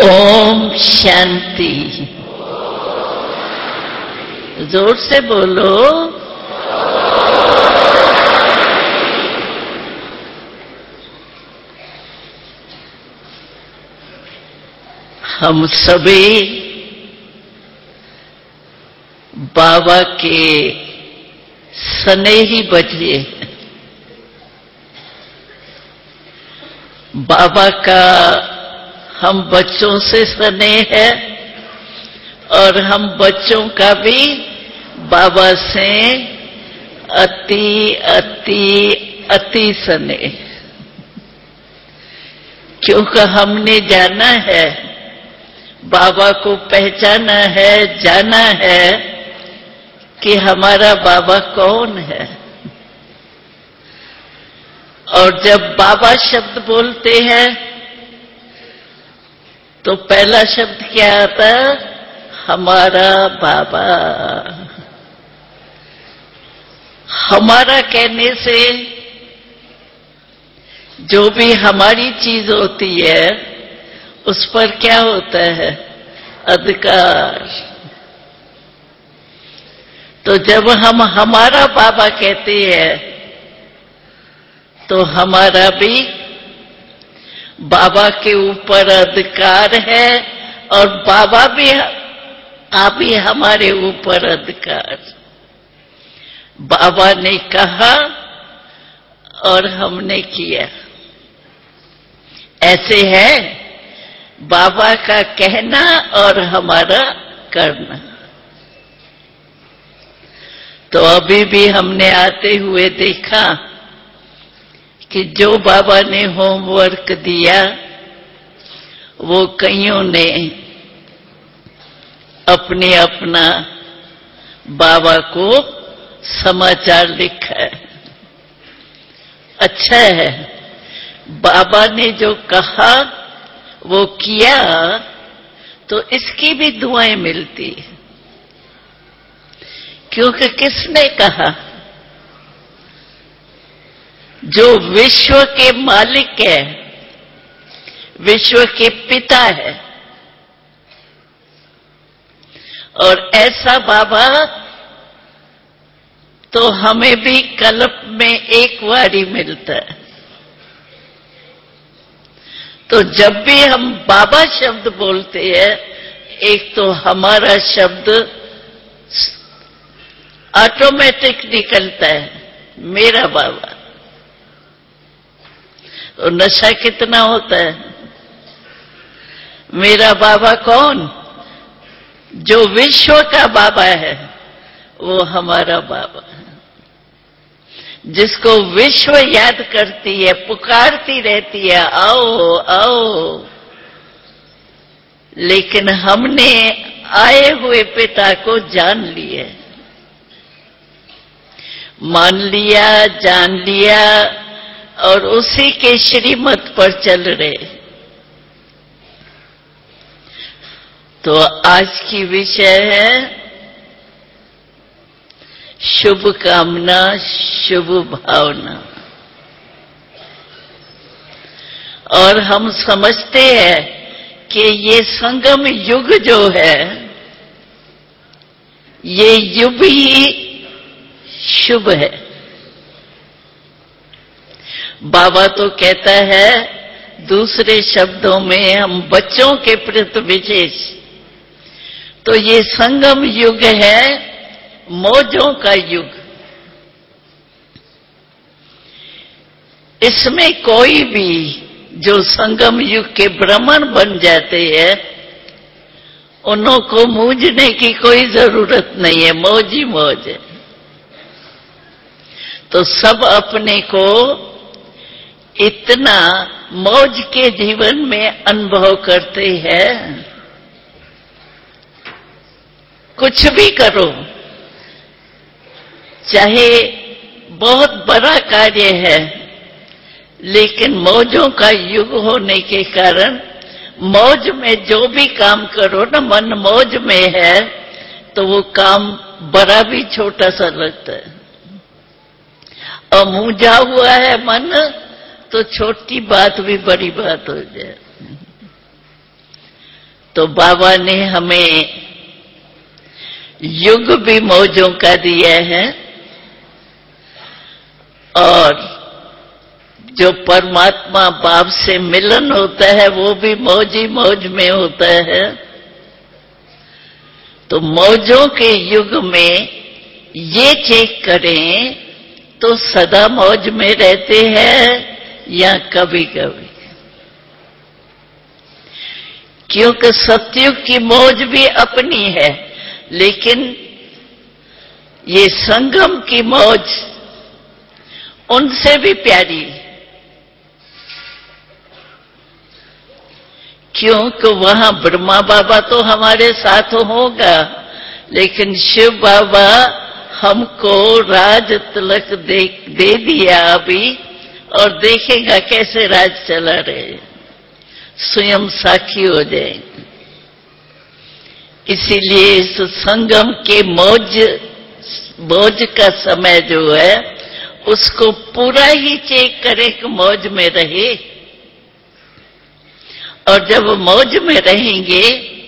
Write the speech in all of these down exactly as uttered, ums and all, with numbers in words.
ओम शांति। जोर से बोलो। हम सभी बाबा के स्नेही बच्चे, बाबा का हम बच्चों से स्नेह है और हम बच्चों का भी बाबा से अति अति अति स्नेह, क्योंकि हमने जाना है, बाबा को पहचाना है, जाना है कि हमारा बाबा कौन है। और जब बाबा शब्द बोलते हैं तो पहला शब्द क्या आता है? हमारा बाबा। हमारा कहने से जो भी हमारी चीज होती है उस पर क्या होता है? अधिकार। तो जब हम हमारा बाबा कहते हैं तो हमारा भी बाबा के ऊपर अधिकार है और बाबा भी आप ही हमारे ऊपर अधिकार। बाबा ने कहा और हमने किया। ऐसे है बाबा का कहना और हमारा करना। तो अभी भी हमने आते हुए देखा कि जो बाबा ने होमवर्क दिया वो कईयों ने अपने अपना बाबा को समाचार लिखा है। अच्छा है, बाबा ने जो कहा वो किया तो इसकी भी दुआएं मिलती है, क्योंकि किसने कहा? जो विश्व के मालिक है, विश्व के पिता है। और ऐसा बाबा तो हमें भी कल्प में एक बार ही मिलता है। तो जब भी हम बाबा शब्द बोलते हैं, एक तो हमारा शब्द ऑटोमेटिक निकलता है, मेरा बाबा। तो नशा कितना होता है? मेरा बाबा कौन? जो विश्व का बाबा है वो हमारा बाबा है, जिसको विश्व याद करती है, पुकारती रहती है, आओ आओ। लेकिन हमने आए हुए पिता को जान लिए, मान लिया, जान लिया और उसी के श्रीमत पर चल रहे। तो आज की विषय है शुभ कामना, शुभ भावना। और हम समझते हैं कि ये संगम युग जो है, ये युग ही शुभ है। बाबा तो कहता है दूसरे शब्दों में, हम बच्चों के प्रति विशेष, तो ये संगम युग है, मौजों का युग। इसमें कोई भी जो संगम युग के ब्राह्मण बन जाते हैं, उन्हों को मूझने की कोई जरूरत नहीं है, मौज ही मौज है। तो सब अपने को इतना मौज के जीवन में अनुभव करते हैं। कुछ भी करो, चाहे बहुत बड़ा कार्य है, लेकिन मौजों का युग होने के कारण मौज में जो भी काम करो ना, मन मौज में है तो वो काम बड़ा भी छोटा सा लगता है। और मूझा हुआ है मन तो, तो छोटी बात भी बड़ी बात हो जाए। तो बाबा ने हमें युग भी मौजों का दिया है और जो परमात्मा बाप से मिलन होता है वो भी मौज ही मौज में होता है। तो मौजों के युग में ये चेक करें तो सदा मौज में रहते हैं या कभी कभी, क्योंकि सतयुग की मौज भी अपनी है, लेकिन ये संगम की मौज उनसे भी प्यारी, क्योंकि वहां ब्रह्मा बाबा तो हमारे साथ होगा, लेकिन शिव बाबा हमको राज तिलक दे, दे दिया अभी, और देखेगा कैसे राज चला रहे, स्वयं साक्षी हो जाएंगे। इसीलिए इस संगम के मौज मौज का समय जो है उसको पूरा ही चेक करे कि मौज में रहे, और जब मौज में रहेंगे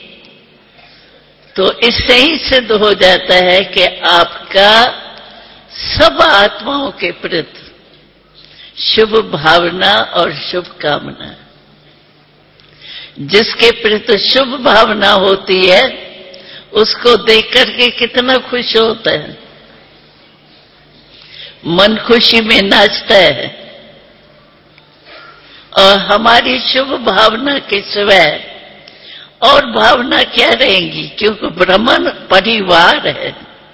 तो इससे ही सिद्ध हो जाता है कि आपका सब आत्माओं के प्रति शुभ भावना और शुभ कामना, जिसके प्रति शुभ भावना होती है उसको देख करके कितना खुश होता है, मन खुशी में नाचता है। और हमारी शुभ भावना के सिवाय और भावना क्या रहेंगी, क्योंकि ब्रह्मन परिवार है।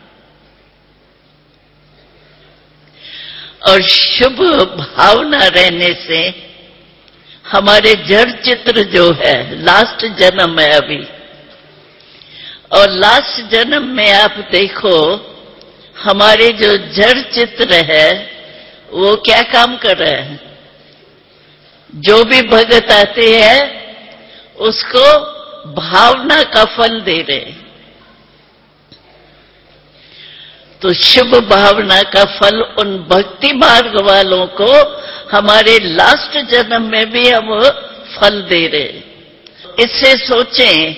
और शुभ भावना रहने से हमारे जड़ चित्र जो है, लास्ट जन्म है अभी, और लास्ट जन्म में आप देखो हमारे जो जड़ चित्र है वो क्या काम कर रहे हैं, जो भी भगत आते हैं उसको भावना का फल दे रहे। तो शुभ भावना का फल उन भक्ति मार्ग वालों को हमारे लास्ट जन्म में भी हम फल दे रहे। इससे सोचें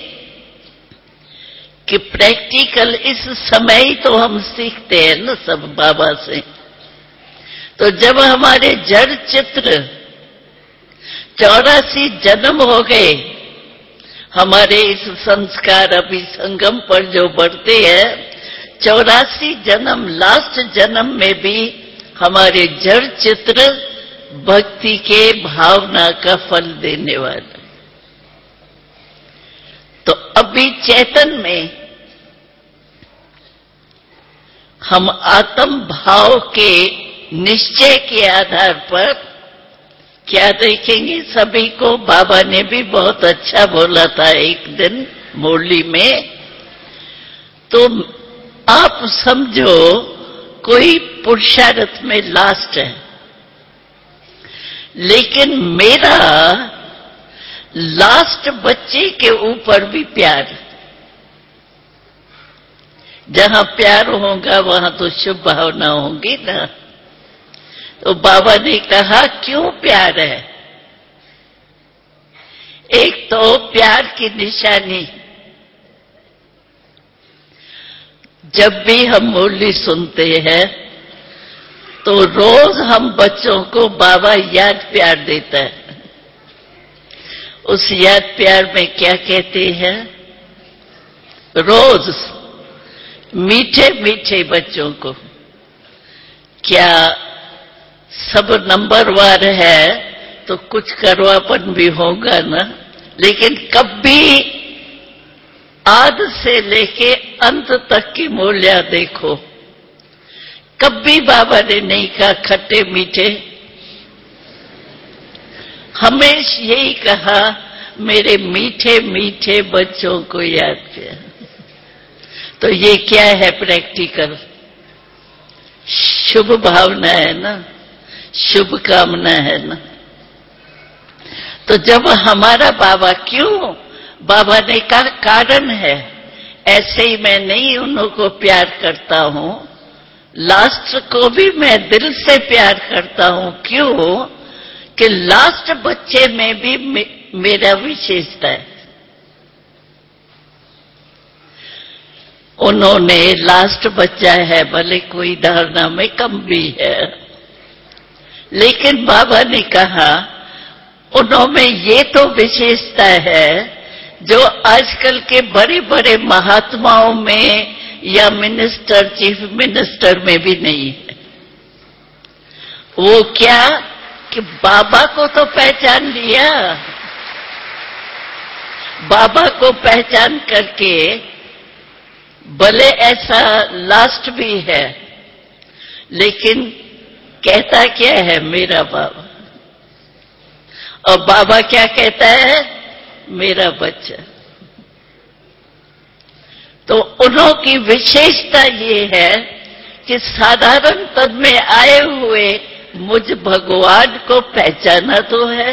कि प्रैक्टिकल इस समय ही तो हम सीखते हैं ना सब बाबा से। तो जब हमारे जड़ चित्र चौरासी जन्म हो गए, हमारे इस संस्कार अभी संगम पर जो बढ़ते हैं, चौरासी जन्म, लास्ट जन्म में भी हमारे जड़ चित्र भक्ति के भावना का फल देने वाले। तो अभी चेतन में हम आत्म भाव के निश्चय के आधार पर क्या देखेंगे, सभी को बाबा ने भी बहुत अच्छा बोला था एक दिन मुरली में। तो आप समझो कोई पुरुषार्थ में लास्ट है, लेकिन मेरा लास्ट बच्चे के ऊपर भी प्यार, जहां प्यार होगा वहां तो शुभ भावना होगी ना। तो बाबा ने कहा क्यों प्यार है, एक तो प्यार की निशानी, जब भी हम मुरली सुनते हैं तो रोज हम बच्चों को बाबा याद प्यार देता है। उस याद प्यार में क्या कहते हैं, रोज मीठे मीठे बच्चों को, क्या सब नंबरवार है तो कुछ करवापन भी होगा ना, लेकिन कभी आद से लेके अंत तक की मूल्य देखो, कभी बाबा ने नहीं कहा खट्टे मीठे, हमेशा यही कहा मेरे मीठे मीठे बच्चों को याद किया। तो ये क्या है, प्रैक्टिकल शुभ भावना है ना, शुभ कामना है ना। तो जब हमारा बाबा, क्यों बाबा ने कहा कारण है, ऐसे ही मैं नहीं उन्हों को प्यार करता हूं, लास्ट को भी मैं दिल से प्यार करता हूं। क्यों कि लास्ट बच्चे में भी मे, मेरा विशेषता है। उन्होंने लास्ट बच्चा है, भले कोई धारणा में कम भी है, लेकिन बाबा ने कहा उन्होंने ये तो विशेषता है जो आजकल के बड़े बड़े महात्माओं में या मिनिस्टर, चीफ मिनिस्टर में भी नहीं है। वो क्या कि बाबा को तो पहचान लिया, बाबा को पहचान करके भले ऐसा लास्ट भी है, लेकिन कहता क्या है मेरा बाबा, और बाबा क्या कहता है मेरा बच्चा। तो उन्हों की विशेषता ये है कि साधारण पद में आए हुए मुझ भगवान को पहचाना तो है,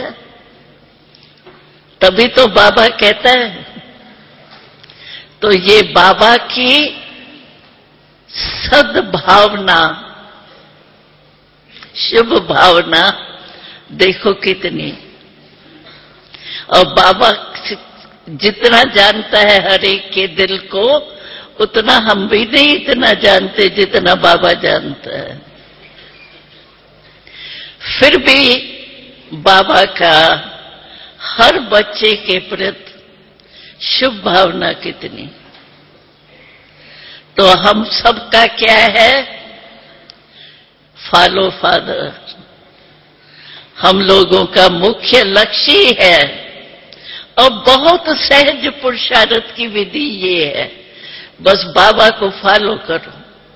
तभी तो बाबा कहता है। तो ये बाबा की सद्भावना, शुभ भावना देखो कितनी। और बाबा जितना जानता है हर एक के दिल को, उतना हम भी नहीं इतना जानते जितना बाबा जानता है। फिर भी बाबा का हर बच्चे के प्रति शुभ भावना कितनी। तो हम सबका क्या है, फॉलो फादर। हम लोगों का मुख्य लक्ष्य ही है, और बहुत सहज पुरुषार्थ की विधि ये है, बस बाबा को फॉलो करो।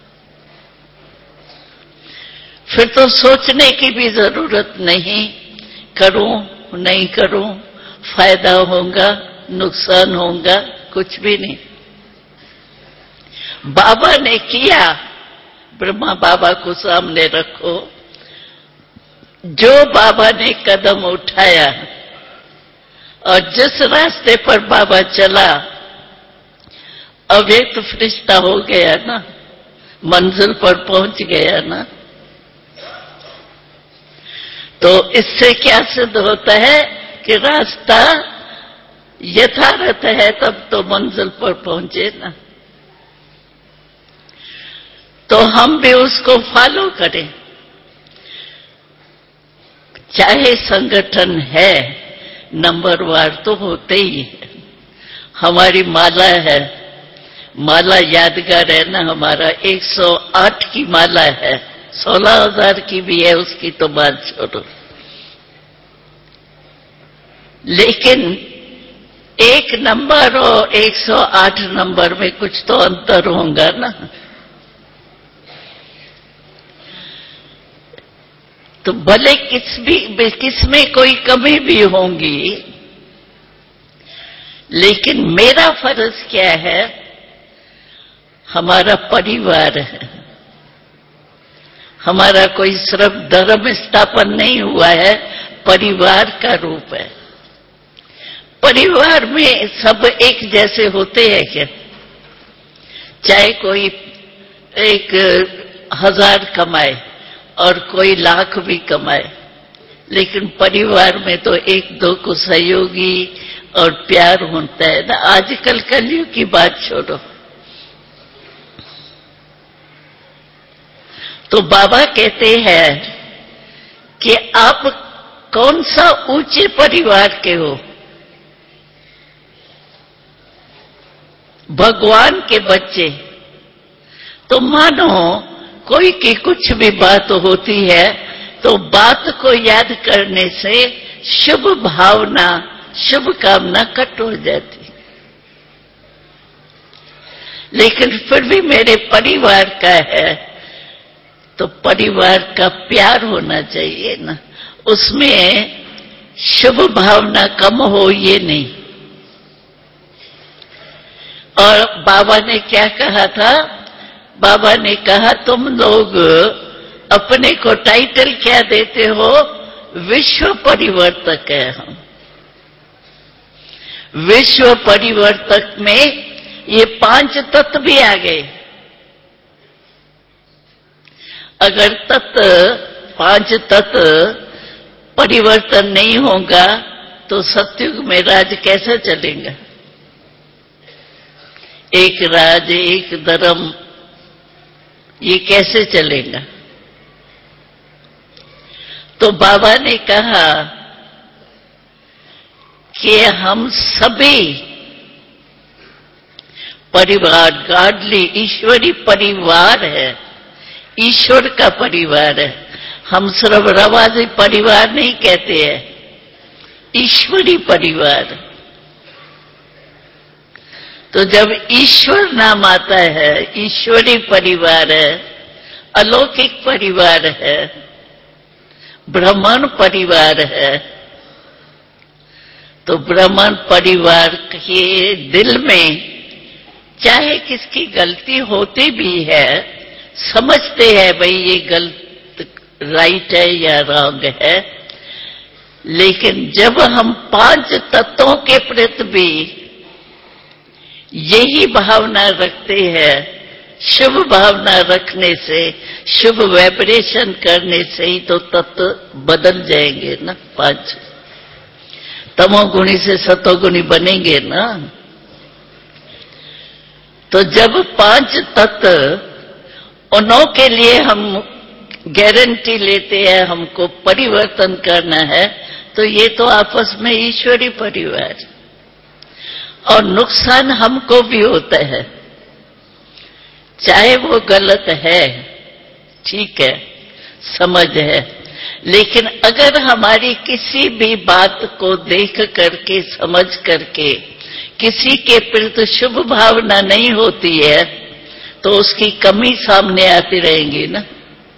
फिर तो सोचने की भी जरूरत नहीं, करूं नहीं करूं, फायदा होगा नुकसान होगा, कुछ भी नहीं। बाबा ने किया, ब्रह्मा बाबा को सामने रखो, जो बाबा ने कदम उठाया और जिस रास्ते पर बाबा चला, अब एक तो फरिश्ता हो गया ना, मंजिल पर पहुंच गया ना। तो इससे क्या सिद्ध होता है कि रास्ता यथार्थ है, तब तो मंजिल पर पहुंचे ना। तो हम भी उसको फॉलो करें। चाहे संगठन है, नंबरवार तो होते ही है। हमारी माला है, माला यादगार है ना, हमारा एक सौ आठ की माला है, सोलह हजार की भी है, उसकी तो बात छोड़ो। लेकिन एक नंबर और एक सौ आठ नंबर में कुछ तो अंतर होगा ना। तो भले किस भी किसमें कोई कमी भी होंगी, लेकिन मेरा फर्ज क्या है, हमारा परिवार है। हमारा कोई सिर्फ धर्म स्थापन नहीं हुआ है, परिवार का रूप है। परिवार में सब एक जैसे होते हैं क्या? चाहे कोई एक हजार कमाए और कोई लाख भी कमाए, लेकिन परिवार में तो एक दो को सहयोगी और प्यार होता है ना। आजकल कलयुग की बात छोड़ो। तो बाबा कहते हैं कि आप कौन सा ऊंचे परिवार के हो? भगवान के बच्चे। तो मानो कोई की कुछ भी बात होती है तो बात को याद करने से शुभ भावना, शुभ कामना कट हो जाती। लेकिन फिर भी मेरे परिवार का है तो परिवार का प्यार होना चाहिए ना, उसमें शुभ भावना कम हो ये नहीं। और बाबा ने क्या कहा था? बाबा ने कहा तुम लोग अपने को टाइटल क्या देते हो? विश्व परिवर्तक है हम। विश्व परिवर्तक में ये पांच तत्व भी आ गए। अगर तत्व पांच तत्व परिवर्तन नहीं होगा तो सतयुग में राज कैसा चलेगा? एक राज एक धर्म, ये कैसे चलेगा? तो बाबा ने कहा कि हम सभी परिवार गॉडली ईश्वरी परिवार है, ईश्वर का परिवार है। हम सिर्फ रवाजी परिवार नहीं कहते हैं, ईश्वरी परिवार। तो जब ईश्वर नाम आता है, ईश्वरी परिवार है, अलौकिक परिवार है, ब्राह्मण परिवार है, तो ब्राह्मण परिवार के दिल में चाहे किसकी गलती होती भी है, समझते हैं भाई ये गलत राइट है या रॉन्ग है, लेकिन जब हम पांच तत्वों के प्रति भी यही भावना रखते हैं, शुभ भावना रखने से, शुभ वाइब्रेशन करने से ही तो तत्व बदल जाएंगे ना। पांच तमोगुणी से सतोगुणी बनेंगे ना। तो जब पांच तत्व उन्हों के लिए हम गारंटी लेते हैं, हमको परिवर्तन करना है, तो ये तो आपस में ईश्वरी परिवार। और नुकसान हमको भी होता है, चाहे वो गलत है, ठीक है, समझ है, लेकिन अगर हमारी किसी भी बात को देख करके समझ करके किसी के प्रति शुभ भावना नहीं होती है, तो उसकी कमी सामने आती रहेंगी ना,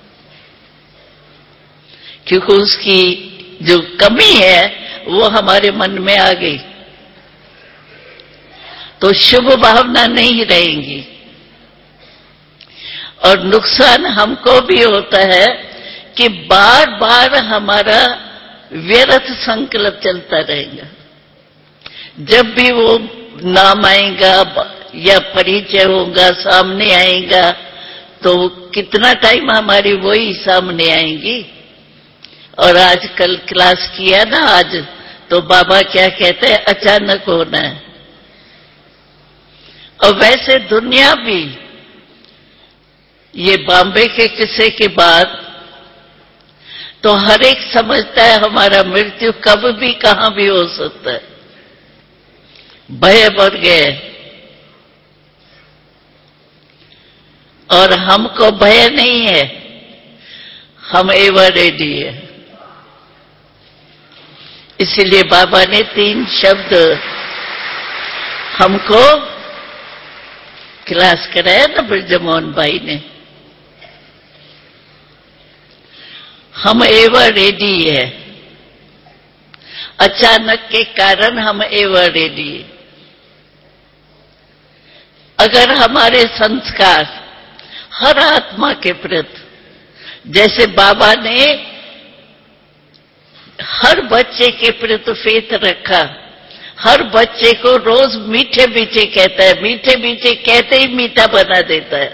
क्योंकि उसकी जो कमी है वो हमारे मन में आ गई, तो शुभ भावना नहीं रहेंगी। और नुकसान हमको भी होता है कि बार बार हमारा व्यर्थ संकल्प चलता रहेगा। जब भी वो नाम आएगा या परिचय होगा, सामने आएगा, तो कितना टाइम हमारी वही सामने आएंगी। और आजकल क्लास किया ना आज, तो बाबा क्या कहते हैं, अचानक होना है। और वैसे दुनिया भी ये बॉम्बे के किस्से के बाद तो हर एक समझता है हमारा मृत्यु कब भी कहां भी हो सकता है। भय बढ़ गए और हमको भय नहीं है, हम एवर रेडी है। इसीलिए बाबा ने तीन शब्द हमको क्लास कराया ना ब्रजमोहन भाई ने, हम एवर रेडी है। अचानक के कारण हम एवर रेडी है। अगर हमारे संस्कार हर आत्मा के प्रति, जैसे बाबा ने हर बच्चे के प्रति फेथ रखा, हर बच्चे को रोज मीठे मीठे कहता है, मीठे मीठे कहते ही मीठा बना देता है।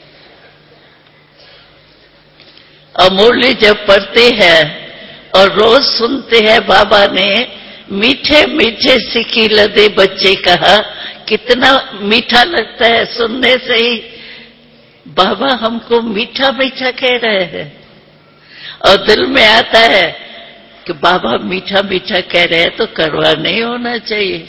और मुरली जब पढ़ते हैं और रोज सुनते हैं, बाबा ने मीठे मीठे सिकी लदे बच्चे कहा, कितना मीठा लगता है सुनने से ही। बाबा हमको मीठा मीठा कह रहे हैं और दिल में आता है कि बाबा मीठा मीठा कह रहे हैं तो कड़वा नहीं होना चाहिए।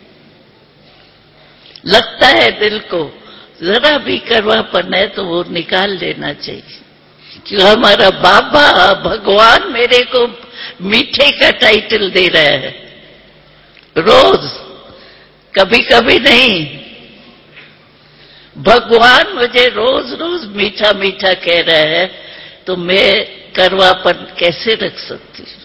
लगता है दिल को जरा भी कड़वापन है तो वो निकाल लेना चाहिए, कि हमारा बाबा भगवान मेरे को मीठे का टाइटल दे रहा है रोज, कभी कभी नहीं। भगवान मुझे रोज रोज मीठा मीठा कह रहा है, तो मैं कड़वापन कैसे रख सकती हूं।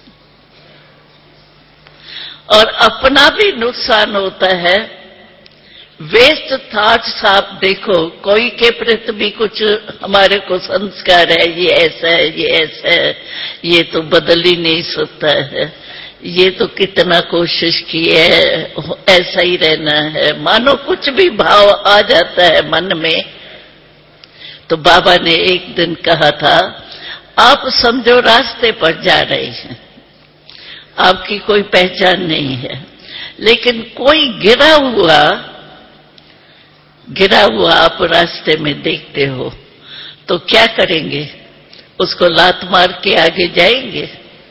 और अपना भी नुकसान होता है। वेस्ट थॉट्स आप देखो, कोई के प्रति भी कुछ हमारे को संस्कार है, ये ऐसा है, ये ऐसा है, ये तो बदल ही नहीं सकता है, ये तो कितना कोशिश की है, ऐसा ही रहना है, मानो कुछ भी भाव आ जाता है मन में। तो बाबा ने एक दिन कहा था, आप समझो रास्ते पर जा रहे हैं, आपकी कोई पहचान नहीं है, लेकिन कोई गिरा हुआ गिरा हुआ आप रास्ते में देखते हो तो क्या करेंगे? उसको लात मार के आगे जाएंगे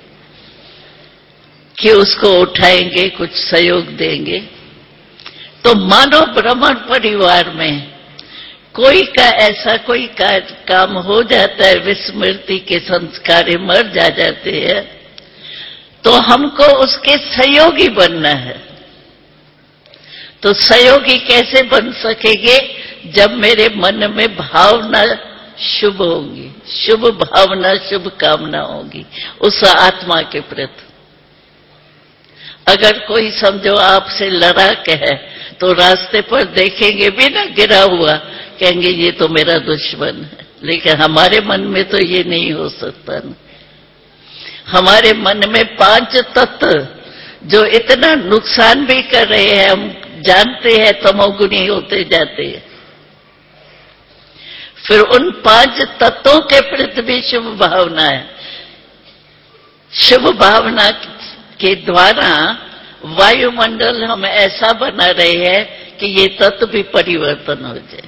कि उसको उठाएंगे, कुछ सहयोग देंगे? तो मानव भ्रमण परिवार में कोई का ऐसा कोई का, काम हो जाता है, विस्मृति के संस्कार मर जा जाते हैं, तो हमको उसके सहयोगी बनना है। तो सहयोगी कैसे बन सकेंगे? जब मेरे मन में भावना शुभ होगी, शुभ भावना, शुभ कामना होगी उस आत्मा के प्रति। अगर कोई समझो आपसे लड़ाक है तो रास्ते पर देखेंगे भी ना गिरा हुआ, कहेंगे ये तो मेरा दुश्मन है। लेकिन हमारे मन में तो ये नहीं हो सकता ना। हमारे मन में पांच तत्व जो इतना नुकसान भी कर रहे हैं, हम जानते हैं तमोगुनी होते जाते हैं, फिर उन पांच तत्वों के प्रति भी शुभ भावना है। शुभ भावना के द्वारा वायुमंडल हम ऐसा बना रहे हैं कि ये तत्व भी परिवर्तन हो जाए।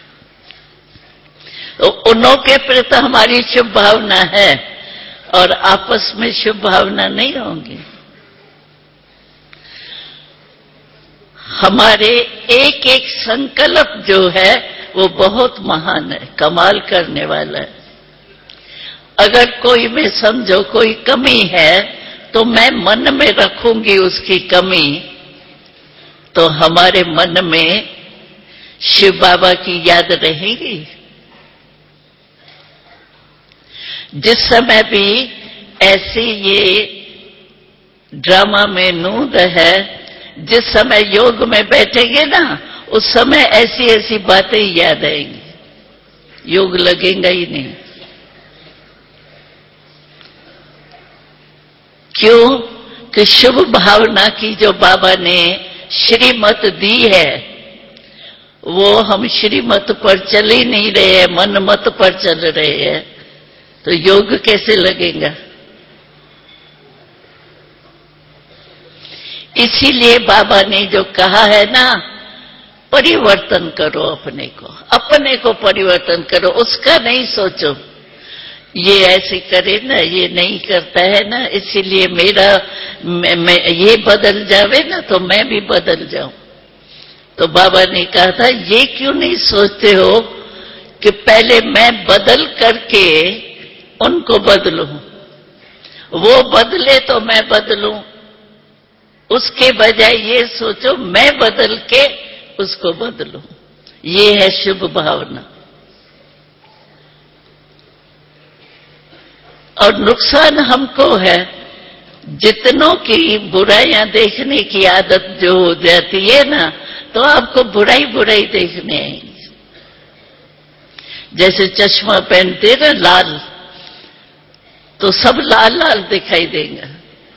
तो उन्हों के प्रति हमारी शुभ भावना है और आपस में शुभ भावना नहीं होंगी। हमारे एक एक संकल्प जो है वो बहुत महान है, कमाल करने वाला है। अगर कोई में समझो कोई कमी है तो मैं मन में रखूंगी उसकी कमी, तो हमारे मन में शिव बाबा की याद रहेगी। जिस समय भी ऐसी ये ड्रामा में नूंद है, जिस समय योग में बैठेंगे ना, उस समय ऐसी ऐसी बातें याद आएंगी, योग लगेगा ही नहीं। क्यों? कि शुभ भावना की जो बाबा ने श्रीमत दी है वो हम श्रीमत पर चल ही नहीं रहे हैं, मन मत पर चल रहे हैं, तो योग कैसे लगेगा? इसीलिए बाबा ने जो कहा है ना, परिवर्तन करो अपने को, अपने को परिवर्तन करो, उसका नहीं सोचो ये ऐसे करे ना, ये नहीं करता है ना, इसीलिए मेरा मैं, मैं ये बदल जावे ना तो मैं भी बदल जाऊं। तो बाबा ने कहा था ये क्यों नहीं सोचते हो कि पहले मैं बदल करके उनको बदलूं, वो बदले तो मैं बदलूं। उसके बजाय ये सोचो मैं बदल के उसको बदलूं। ये है शुभ भावना। और नुकसान हमको है, जितनों की बुराइयां देखने की आदत जो हो जाती है ना, तो आपको बुराई बुराई देखने आएंगी। जैसे चश्मा पहनते ना लाल, तो सब लाल लाल दिखाई देगा।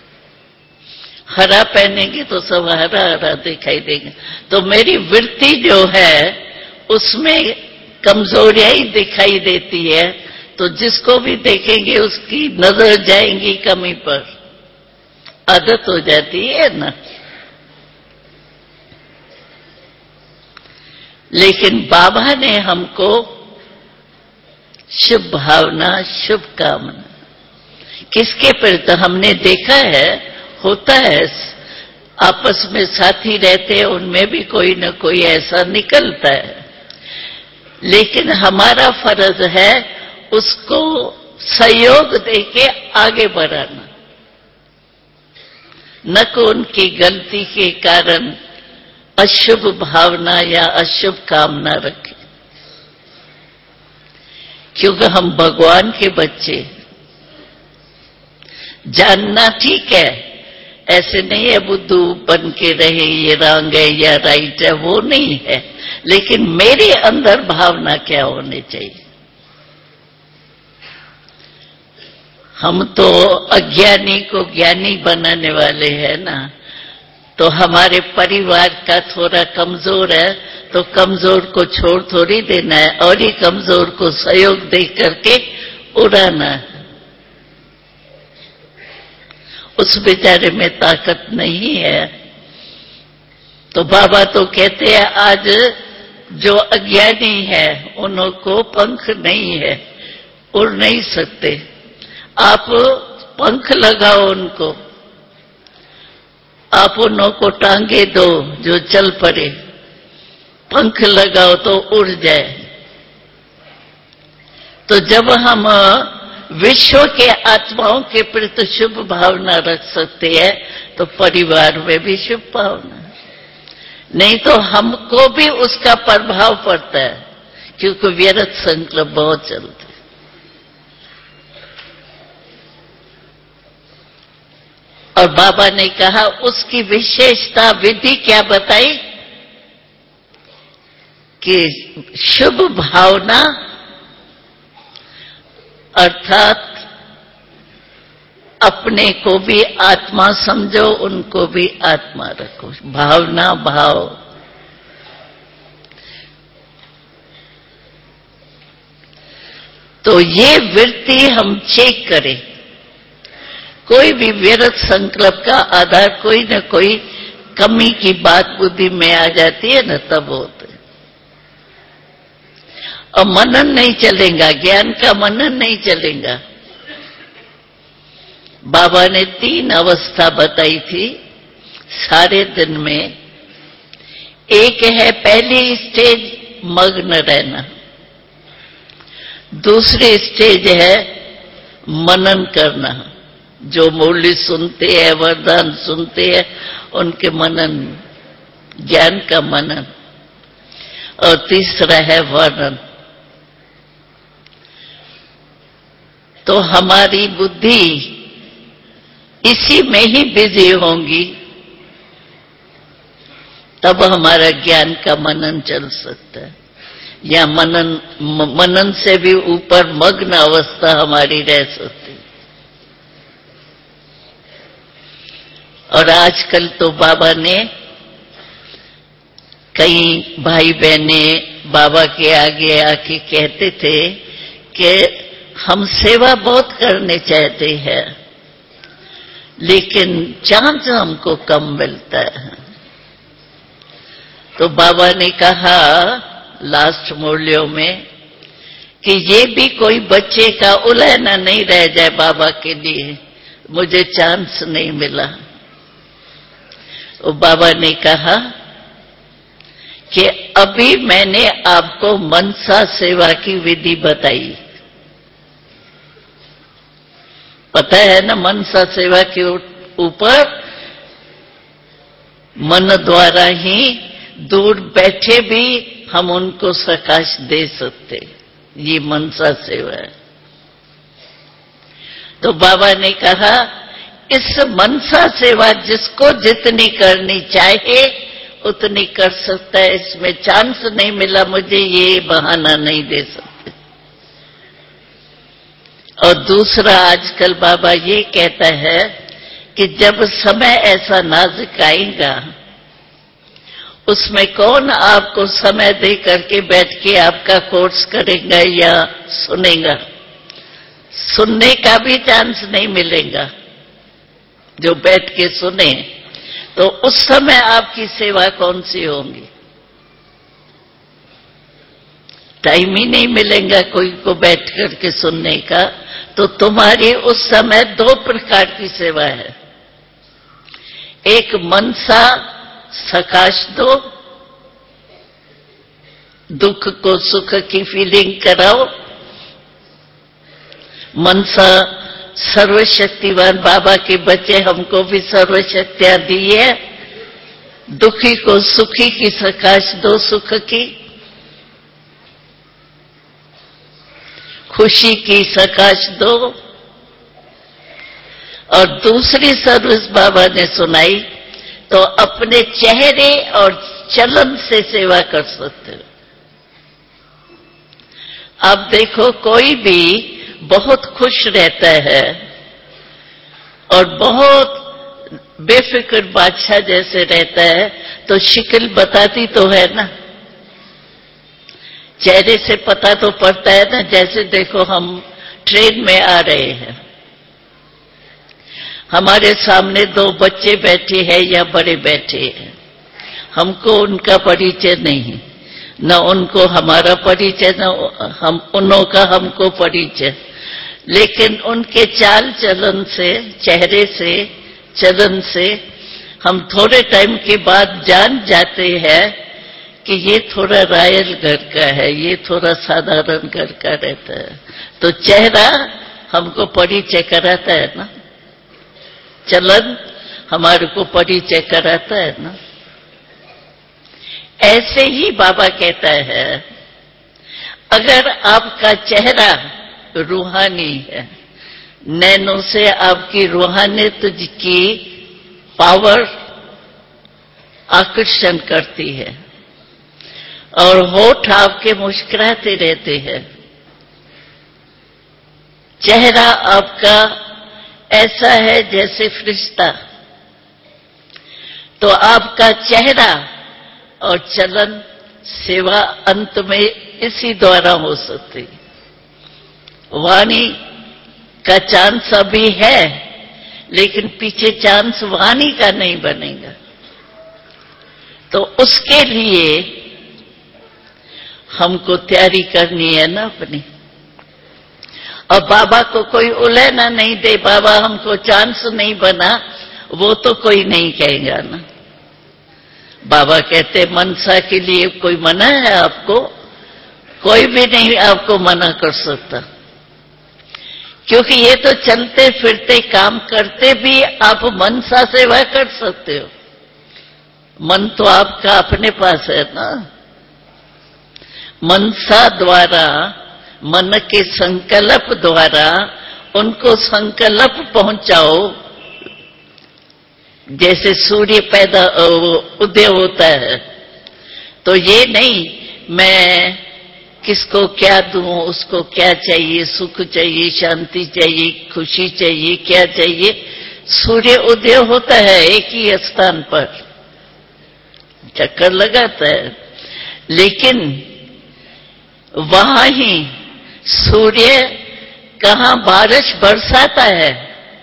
हरा पहनेंगे तो सब हरा हरा दिखाई देगा। तो मेरी वृत्ति जो है उसमें कमजोरियां ही दिखाई देती है, तो जिसको भी देखेंगे उसकी नजर जाएंगी कमी पर। आदत हो जाती है ना। लेकिन बाबा ने हमको शुभ भावना, शुभ कामना किसके प्रति हमने देखा है, होता है आपस में साथी रहते हैं, उनमें भी कोई न कोई ऐसा निकलता है। लेकिन हमारा फर्ज है उसको सहयोग देके आगे बढ़ाना, न को उनकी गलती के कारण अशुभ भावना या अशुभ कामना रखें। क्योंकि हम भगवान के बच्चे, जानना ठीक है, ऐसे नहीं है बुद्धू बन के रहे ये रॉन्ग है या राइट है, वो नहीं है। लेकिन मेरे अंदर भावना क्या होनी चाहिए? हम तो अज्ञानी को ज्ञानी बनाने वाले हैं ना। तो हमारे परिवार का थोड़ा कमजोर है तो कमजोर को छोड़ थोड़ी देना है, और ही कमजोर को सहयोग दे करके उड़ाना है। उस बेचारे में ताकत नहीं है। तो बाबा तो कहते हैं आज जो अज्ञानी है उनको पंख नहीं है, उड़ नहीं सकते। आप पंख लगाओ उनको, आप उनको टांगे दो जो चल पड़े, पंख लगाओ तो उड़ जाए। तो जब हम विश्व के आत्माओं के प्रति शुभ भावना रख सकते हैं तो परिवार में भी शुभ भावना, नहीं तो हमको भी उसका प्रभाव पड़ता है, क्योंकि व्यर्थ संकल्प बहुत चलते। और बाबा ने कहा उसकी विशेषता विधि क्या बताई कि शुभ भावना अर्थात अपने को भी आत्मा समझो, उनको भी आत्मा रखो। भावना भाव, तो ये वृत्ति हम चेक करें। कोई भी व्यर्थ संकल्प का आधार कोई न कोई कमी की बात बुद्धि में आ जाती है न, तब होते। और मनन नहीं चलेगा, ज्ञान का मनन नहीं चलेगा। बाबा ने तीन अवस्था बताई थी सारे दिन में। एक है पहली स्टेज मग्न रहना, दूसरी स्टेज है मनन करना, जो मौली सुनते हैं, वरदान सुनते हैं, उनके मनन, ज्ञान का मनन। और तीसरा है वर्णन। तो हमारी बुद्धि इसी में ही बिजी होंगी, तब हमारा ज्ञान का मनन चल सकता है। या मनन मनन से भी ऊपर मग्न अवस्था हमारी रह सकती। और आजकल तो बाबा ने, कई भाई बहने बाबा के आगे आके कहते थे कि हम सेवा बहुत करने चाहते हैं, लेकिन चांस हमको कम मिलता है। तो बाबा ने कहा लास्ट मुरलियों में कि ये भी कोई बच्चे का उलहना नहीं रह जाए बाबा के लिए, मुझे चांस नहीं मिला। तो बाबा ने कहा कि अभी मैंने आपको मनसा सेवा की विधि बताई, पता है ना? मनसा सेवा के ऊपर मन द्वारा ही दूर बैठे भी हम उनको प्रकाश दे सकते, ये मनसा सेवा है। तो बाबा ने कहा इस मनसा सेवा जिसको जितनी करनी चाहे उतनी कर सकता है, इसमें चांस नहीं मिला मुझे, ये बहाना नहीं दे सकते। और दूसरा आजकल बाबा ये कहता है कि जब समय ऐसा नाजुक आएगा, उसमें कौन आपको समय दे करके बैठ के आपका कोर्स करेगा या सुनेगा? सुनने का भी चांस नहीं मिलेगा जो बैठ के सुने। तो उस समय आपकी सेवा कौन सी होगी? टाइम ही नहीं मिलेगा कोई को बैठ करके सुनने का। तो तुम्हारी उस समय दो प्रकार की सेवा है। एक मनसा सकाश दो, दुख को सुख की फीलिंग कराओ। मनसा सर्वशक्तिवान बाबा के बच्चे, हमको भी सर्वशक्तियां दी है। दुखी को सुखी की सकाश दो, सुख की, खुशी की सकाश दो। और दूसरी सर्विस बाबा ने सुनाई, तो अपने चेहरे और चलन से सेवा कर सकते हो। अब देखो कोई भी बहुत खुश रहता है और बहुत बेफिक्र बादशाह जैसे रहता है, तो शिकल बताती तो है ना, चेहरे से पता तो पड़ता है ना। जैसे देखो हम ट्रेन में आ रहे हैं, हमारे सामने दो बच्चे बैठे हैं या बड़े बैठे हैं, हमको उनका परिचय नहीं, न उनको हमारा परिचय, न हम उन्हों का हमको परिचय, लेकिन उनके चाल चलन से, चेहरे से, चलन से हम थोड़े टाइम के बाद जान जाते हैं कि ये थोड़ा रॉयल घर का है, ये थोड़ा साधारण घर का रहता है। तो चेहरा हमको परिचय कराता है ना, चलन हमारे को परिचय कराता है ना। ऐसे ही बाबा कहता है, अगर आपका चेहरा रूहानी है, नैनों से आपकी रूहानियत की पावर आकर्षण करती है और होठ आपके मुस्कुराते रहते हैं, चेहरा आपका ऐसा है जैसे फरिश्ता, तो आपका चेहरा और चलन सेवा अंत में इसी द्वारा हो सकती। वाणी का चांस अभी है, लेकिन पीछे चांस वाणी का नहीं बनेगा। तो उसके लिए हमको तैयारी करनी है ना अपनी। और बाबा को कोई उलझना नहीं दे, बाबा हमको चांस नहीं बना, वो तो कोई नहीं कहेगा ना। बाबा कहते मनसा के लिए कोई मना है आपको? कोई भी नहीं आपको मना कर सकता, क्योंकि ये तो चलते फिरते काम करते भी आप मनसा सेवा कर सकते हो। मन तो आपका अपने पास है ना। मनसा द्वारा, मन के संकल्प द्वारा उनको संकल्प पहुंचाओ। जैसे सूर्य पैदा उदय होता है, तो ये नहीं मैं किसको क्या दूं, उसको क्या चाहिए, सुख चाहिए, शांति चाहिए, खुशी चाहिए, क्या चाहिए। सूर्य उदय होता है एक ही स्थान पर, चक्कर लगाता है, लेकिन वहां ही सूर्य कहां बारिश बरसाता है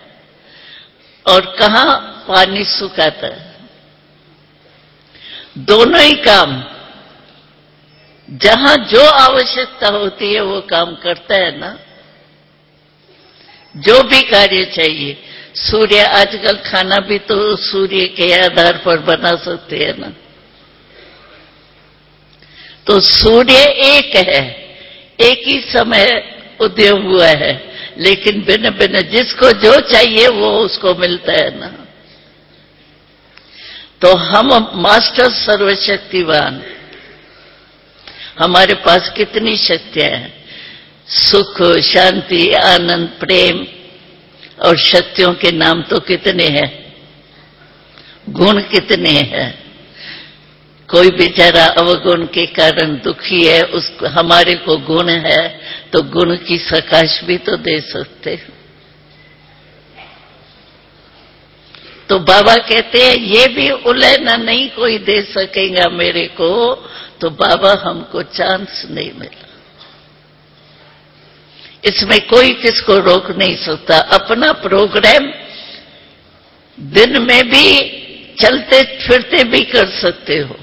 और कहां पानी सुखाता है। दोनों ही काम, जहां जो आवश्यकता होती है वो काम करता है ना। जो भी कार्य चाहिए, सूर्य आजकल खाना भी तो सूर्य के आधार पर बना सकते हैं ना। तो सूर्य एक है, एक ही समय उदय हुआ है, लेकिन भिन्न भिन्न जिसको जो चाहिए वो उसको मिलता है ना। तो हम मास्टर सर्वशक्तिवान, हमारे पास कितनी शक्तियां हैं, सुख, शांति, आनंद, प्रेम, और शक्तियों के नाम तो कितने हैं, गुण कितने हैं। कोई बेचारा अवगुण के कारण दुखी है, उस हमारे को गुण है तो गुण की सकाश भी तो दे सकते। तो बाबा कहते हैं ये भी उलझना नहीं कोई दे सकेगा मेरे को, तो बाबा हमको चांस नहीं मिला। इसमें कोई किसको रोक नहीं सकता। अपना प्रोग्राम दिन में भी चलते फिरते भी कर सकते हो।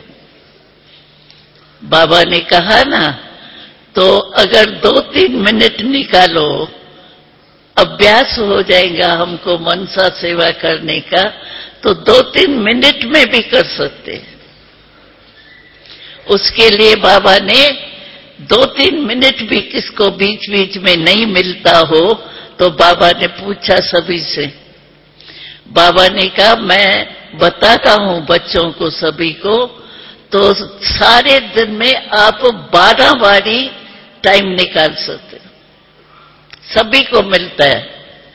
बाबा ने कहा ना, तो अगर दो तीन मिनट निकालो, अभ्यास हो जाएगा हमको मनसा सेवा करने का, तो दो तीन मिनट में भी कर सकते हैं। उसके लिए बाबा ने दो तीन मिनट भी किसको बीच बीच में नहीं मिलता हो, तो बाबा ने पूछा सभी से। बाबा ने कहा मैं बताता हूं बच्चों को सभी को, तो सारे दिन में आप बारह बारी टाइम निकाल सकते, सभी को मिलता है।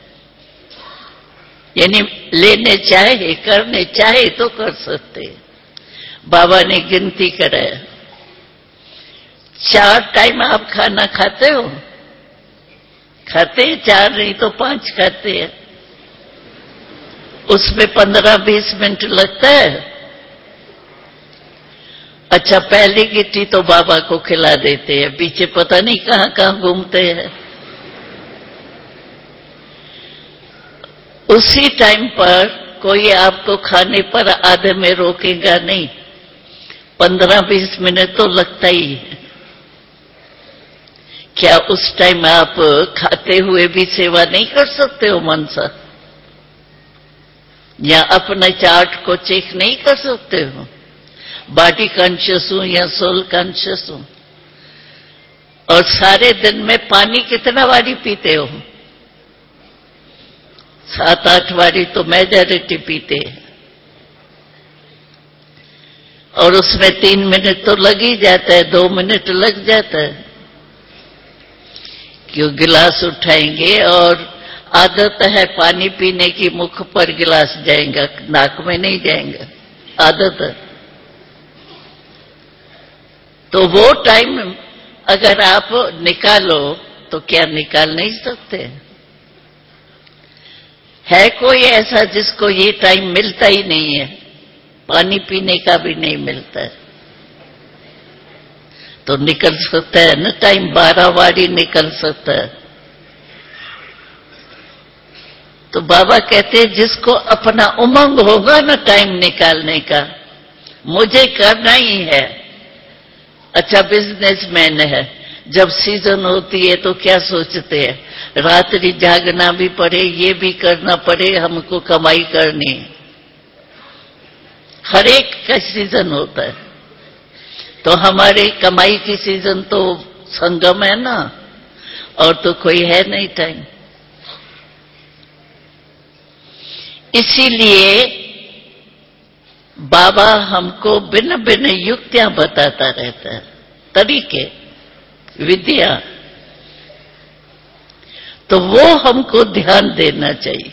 यानी लेने चाहे, करने चाहे तो कर सकते। बाबा ने गिनती कराया, चार टाइम आप खाना खाते हो? खाते हैं, चार नहीं तो पांच खाते हैं। उसमें पंद्रह बीस मिनट लगता है। अच्छा, पहली गिट्टी तो बाबा को खिला देते हैं, पीछे पता नहीं कहां कहां घूमते हैं। उसी टाइम पर कोई आपको खाने पर आधे में रोकेगा नहीं। पंद्रह बीस मिनट तो लगता ही है। क्या उस टाइम आप खाते हुए भी सेवा नहीं कर सकते हो मन से? या अपने चार्ट को चेक नहीं कर सकते हो? बॉडी कॉन्शियस हूं या सोल कॉन्शियस हूं? और सारे दिन में पानी कितना बारी पीते हो? सात आठ बारी तो मेजॉरिटी पीते हैं, और उसमें तीन मिनट तो लग ही जाता है, दो मिनट लग जाता है। क्यों? गिलास उठाएंगे और आदत है पानी पीने की, मुख पर गिलास जाएगा, नाक में नहीं जाएगा, आदत है। तो वो टाइम अगर आप निकालो तो क्या निकाल नहीं सकते? है कोई ऐसा जिसको ये टाइम मिलता ही नहीं है? पानी पीने का भी नहीं मिलता है तो निकल सकता है ना टाइम, बारह बारी निकल सकता है। तो बाबा कहते हैं जिसको अपना उमंग होगा ना टाइम निकालने का, मुझे करना ही है। अच्छा, बिजनेसमैन है, जब सीजन होती है तो क्या सोचते हैं? रात्रि जागना भी पड़े, ये भी करना पड़े, हमको कमाई करनी है। हर एक का सीजन होता है, तो हमारे कमाई की सीजन तो संगम है ना, और तो कोई है नहीं टाइम। इसीलिए बाबा हमको भिन्न भिन्न युक्तियां बताता रहता है, तरीके, विद्या, तो वो हमको ध्यान देना चाहिए।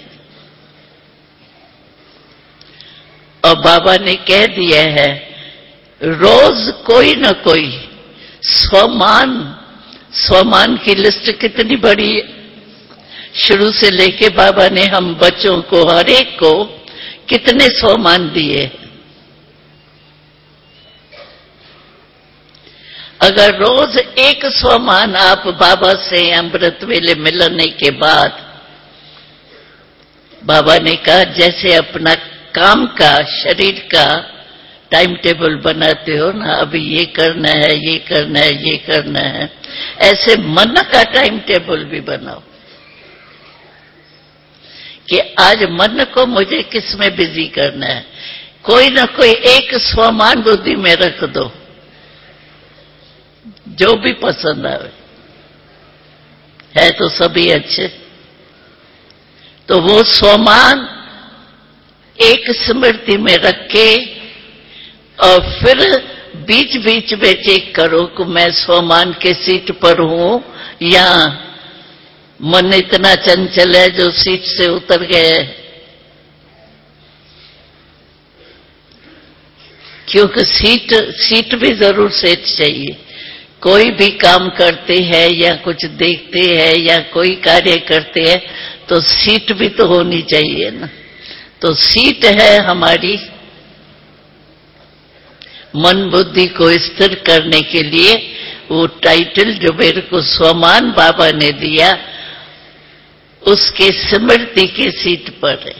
और बाबा ने कह दिया है, रोज कोई न कोई स्वमान, स्वमान की लिस्ट कितनी बड़ी है। शुरू से लेके बाबा ने हम बच्चों को, हर एक को कितने स्वमान दिए। अगर रोज एक स्वमान आप बाबा से अमृत वेले मिलने के बाद, बाबा ने कहा जैसे अपना काम का, शरीर का टाइम टेबल बनाते हो ना, अभी ये करना है, ये करना है, ये करना है, ऐसे मन का टाइम टेबल भी बनाओ कि आज मन को मुझे किस में बिजी करना है। कोई ना कोई एक स्वमान बुद्धि में रख दो, जो भी पसंद आवे, है तो सभी अच्छे। तो वो स्वमान एक स्मृति में रख के, और फिर बीच बीच में चेक करो कि मैं स्वमान के सीट पर हूं या मन इतना चंचल है जो सीट से उतर गए। क्योंकि सीट सीट भी जरूर सेट चाहिए। कोई भी काम करते हैं या कुछ देखते हैं या कोई कार्य करते हैं तो सीट भी तो होनी चाहिए ना। तो सीट है हमारी मन बुद्धि को स्थिर करने के लिए। वो टाइटल जो मेरे को स्वमान बाबा ने दिया, उसके स्मृति की सीट पर है।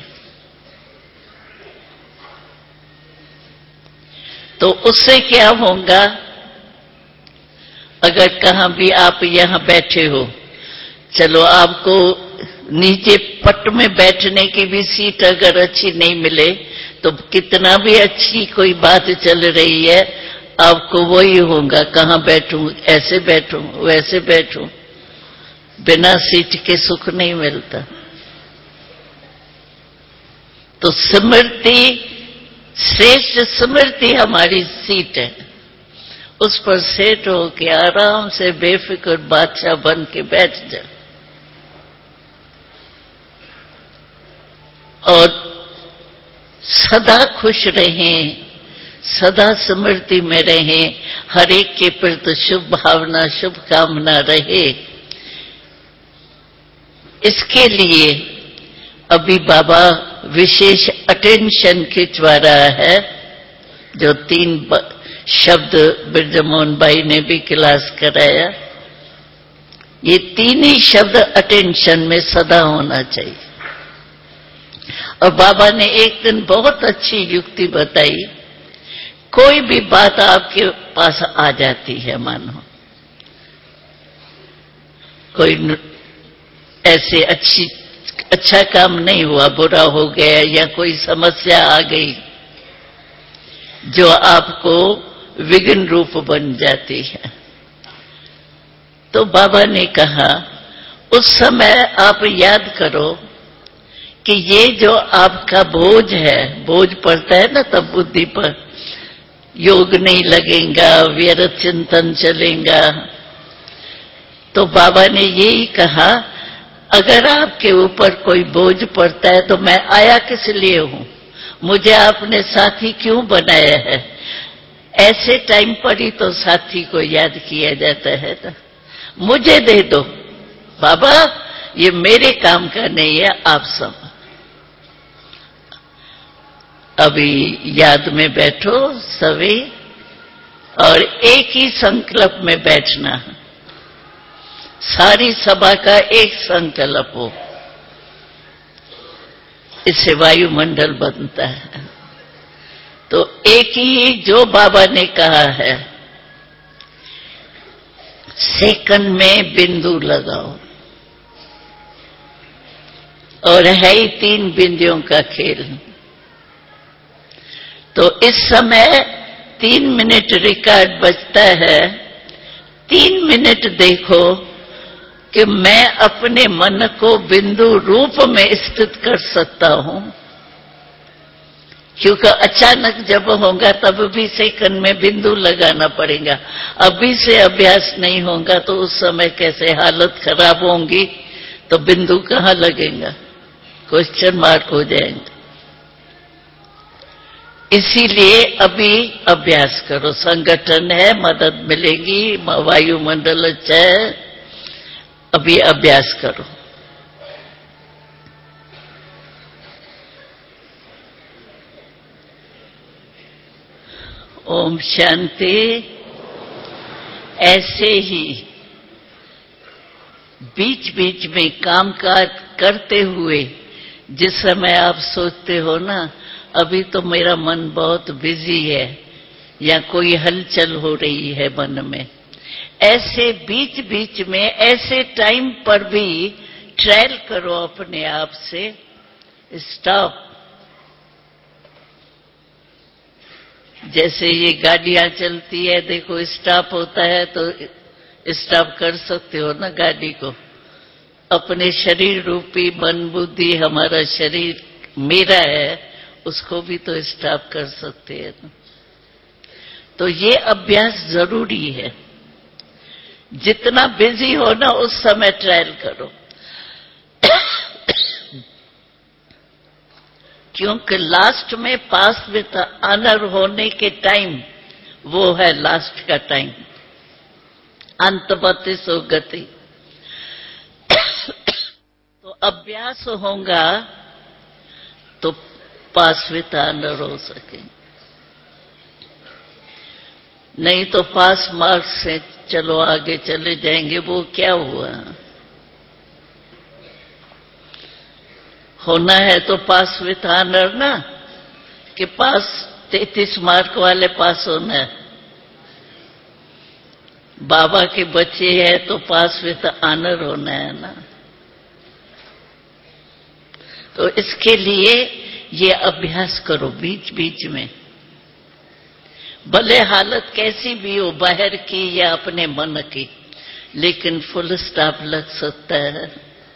तो उससे क्या होगा, अगर कहां भी आप यहां बैठे हो, चलो आपको नीचे पट में बैठने की भी सीट अगर अच्छी नहीं मिले तो कितना भी अच्छी कोई बात चल रही है, आपको वही होगा, कहां बैठूं, ऐसे बैठूं, वैसे बैठूं, बिना सीट के सुख नहीं मिलता। तो स्मृति, श्रेष्ठ स्मृति हमारी सीट है, उस पर सेट हो के आराम से बेफिक्र बादशाह बन के बैठ जाए और सदा खुश रहें, सदा स्मृति में रहें, हर एक के प्रति शुभ भावना, शुभ कामना रहे। इसके लिए अभी बाबा विशेष अटेंशन खिंचवा रहा है, जो तीन शब्द बिरजमोहन भाई ने भी क्लास कराया। ये तीन ही शब्द अटेंशन में सदा होना चाहिए। और बाबा ने एक दिन बहुत अच्छी युक्ति बताई, कोई भी बात आपके पास आ जाती है, मानो कोई ऐसे अच्छी अच्छा काम नहीं हुआ, बुरा हो गया, या कोई समस्या आ गई जो आपको विघ्न रूप बन जाती है, तो बाबा ने कहा उस समय आप याद करो कि ये जो आपका बोझ है, बोझ पड़ता है ना तब बुद्धि पर, योग नहीं लगेगा, व्यर्थ चिंतन चलेगा। तो बाबा ने यही कहा, अगर आपके ऊपर कोई बोझ पड़ता है तो मैं आया किस लिए हूं, मुझे आपने साथी क्यों बनाया है? ऐसे टाइम पर ही तो साथी को याद किया जाता है ना। मुझे दे दो बाबा, ये मेरे काम का नहीं है, आप सब अभी याद में बैठो सभी, और एक ही संकल्प में बैठना, सारी सभा का एक संकल्प हो, इससे वायुमंडल बनता है। तो एक ही जो बाबा ने कहा है, सेकंड में बिंदु लगाओ, और है ही तीन बिंदुओं का खेल। तो इस समय तीन मिनट रिकॉर्ड बजता है, तीन मिनट देखो कि मैं अपने मन को बिंदु रूप में स्थित कर सकता हूं, क्योंकि अचानक जब होगा तब भी सेकंड में बिंदु लगाना पड़ेगा। अभी से अभ्यास नहीं होगा तो उस समय कैसे हालत खराब होंगी, तो बिंदु कहां लगेगा, क्वेश्चन मार्क हो जाएंगे। इसीलिए अभी अभ्यास करो, संगठन है, मदद मिलेगी, वायुमंडल अच्छा है, अभी अभ्यास करो। ओम शांति। ऐसे ही बीच बीच में काम काज करते हुए जिस समय आप सोचते हो ना, अभी तो मेरा मन बहुत बिजी है, या कोई हलचल हो रही है मन में, ऐसे बीच बीच में ऐसे टाइम पर भी ट्रायल करो अपने आप से, स्टॉप। जैसे ये गाड़ियां चलती है, देखो स्टॉप होता है तो स्टॉप कर सकते हो ना गाड़ी को। अपने शरीर रूपी मन बुद्धि, हमारा शरीर मेरा है, उसको भी तो स्टॉप कर सकते हैं ना। तो ये अभ्यास जरूरी है, जितना बिजी हो ना उस समय ट्रायल करो। क्योंकि लास्ट में पास विद ऑनर होने के टाइम, वो है लास्ट का टाइम, अंतवती सो गति। तो अभ्यास होगा तो पास विद ऑनर हो सके, नहीं तो पास मार्क्स से चलो आगे चले जाएंगे, वो क्या हुआ। होना है तो पास विद ऑनर ना, कि पास तैतीस मार्क वाले पास होना है। बाबा के बच्चे हैं तो पास विद ऑनर होना है ना। तो इसके लिए ये अभ्यास करो बीच बीच में, भले हालत कैसी भी हो, बाहर की या अपने मन की, लेकिन फुल स्टॉप लग सकता है।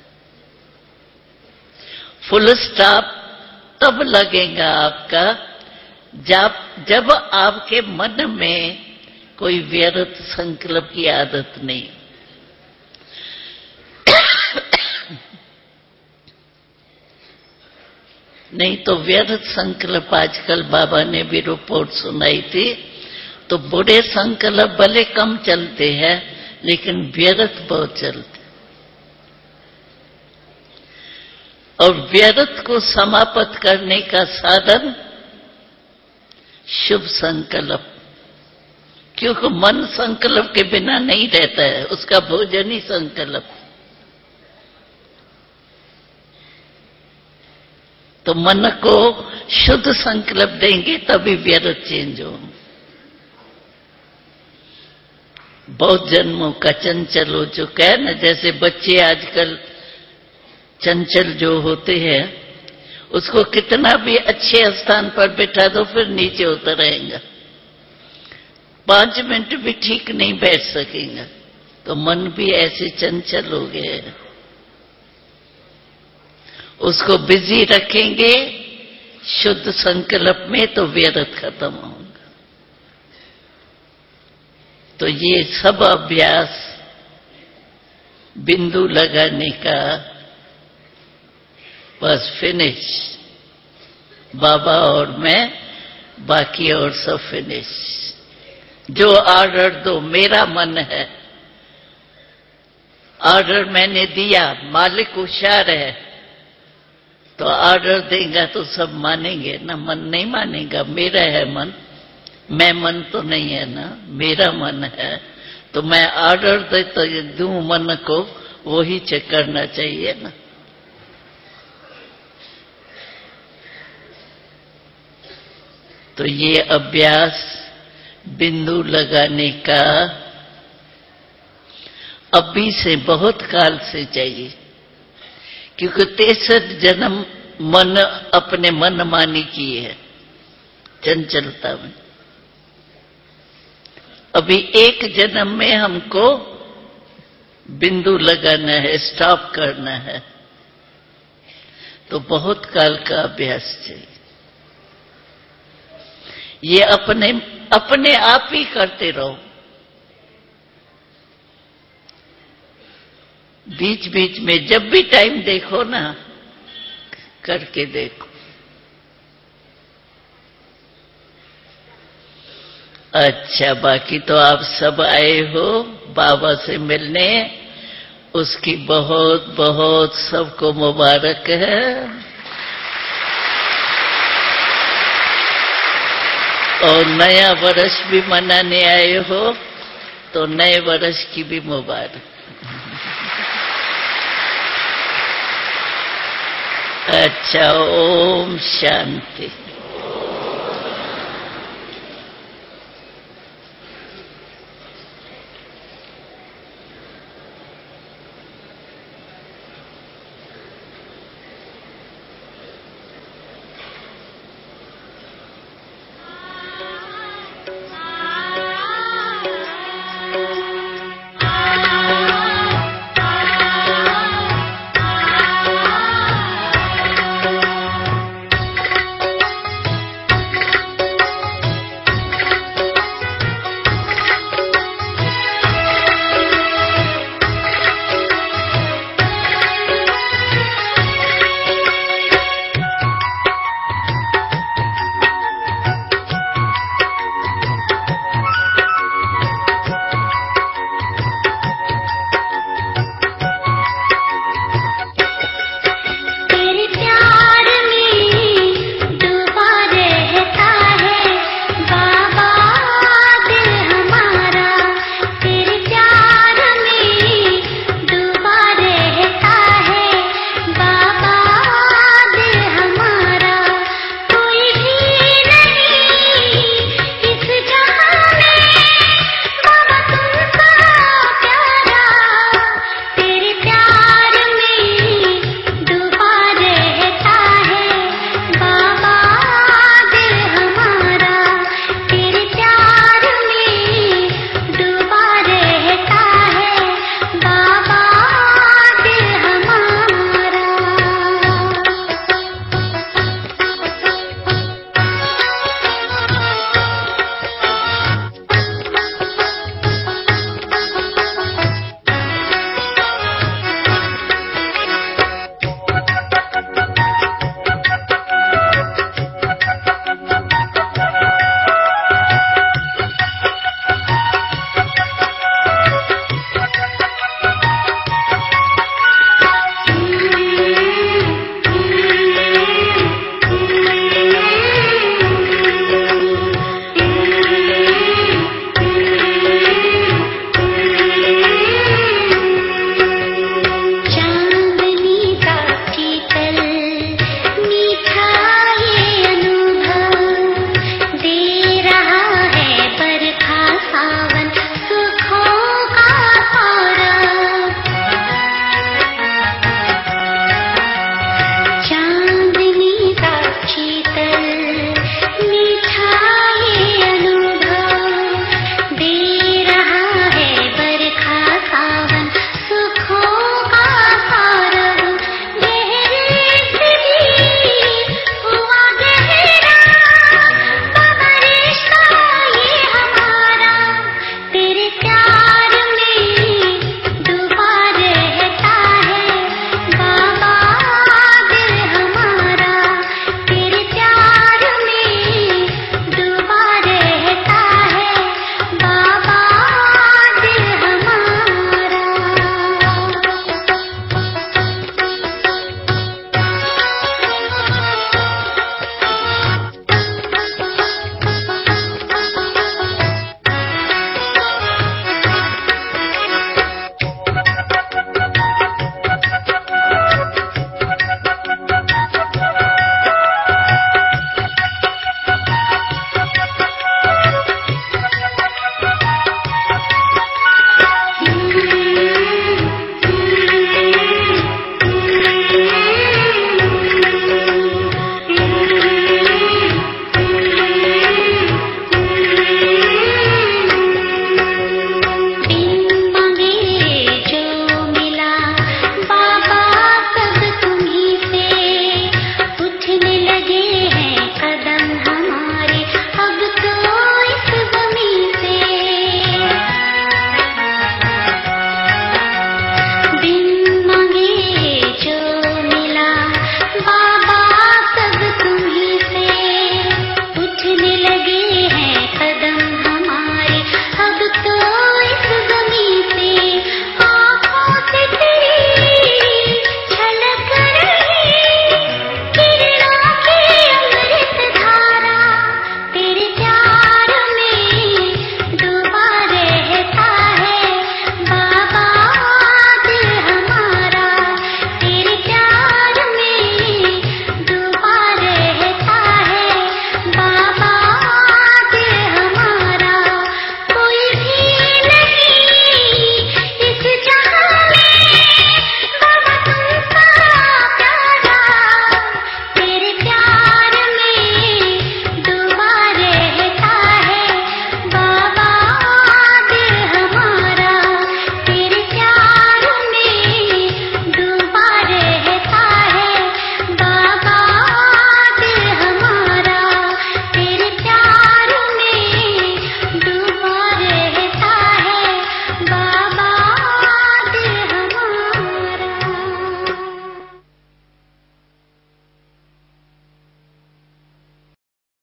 फुल स्टॉप तब लगेगा आपका जब जब आपके मन में कोई व्यर्थ संकल्प की आदत नहीं। नहीं तो व्यर्थ संकल्प, आजकल बाबा ने भी रिपोर्ट सुनाई थी, तो बुरे संकल्प भले कम चलते हैं लेकिन व्यर्थ बहुत चलते। और व्यर्थ को समाप्त करने का साधन शुभ संकल्प, क्योंकि मन संकल्प के बिना नहीं रहता है, उसका भोजन ही संकल्प। तो मन को शुद्ध संकल्प देंगे तभी व्यर्थ चेंज हो। बहुत जन्मों का चंचल हो चुका है ना। जैसे बच्चे आजकल चंचल जो होते हैं, उसको कितना भी अच्छे स्थान पर बैठा दो फिर नीचे उतर आएगा, पांच मिनट भी ठीक नहीं बैठ सकेगा। तो मन भी ऐसे चंचल हो गए हैं। उसको बिजी रखेंगे शुद्ध संकल्प में तो व्यर्थ खत्म होगा। तो ये सब अभ्यास बिंदु लगाने का बस फिनिश। बाबा और मैं, बाकी और सब फिनिश। जो ऑर्डर दो, मेरा मन है, ऑर्डर मैंने दिया, मालिक होशियार है तो ऑर्डर देगा तो सब मानेंगे ना। मन नहीं मानेगा, मेरा है मन, मैं मन तो नहीं है ना, मेरा मन है। तो मैं ऑर्डर दे तो दूं मन को, वही चेक करना चाहिए ना। तो ये अभ्यास बिंदु लगाने का अभी से बहुत काल से चाहिए, क्योंकि तिरसठ जन्म मन अपने मन मानी की है चंचलता में। अभी एक जन्म में हमको बिंदु लगाना है, स्टॉप करना है। तो बहुत काल का अभ्यास चाहिए। ये अपने अपने आप ही करते रहो, बीच बीच में जब भी टाइम देखो ना, करके देखो। अच्छा, बाकी तो आप सब आए हो बाबा से मिलने, उसकी बहुत बहुत सबको मुबारक है। और नया वर्ष भी मनाने आए हो तो नए वर्ष की भी मुबारक। अच्छा, ओम शांति।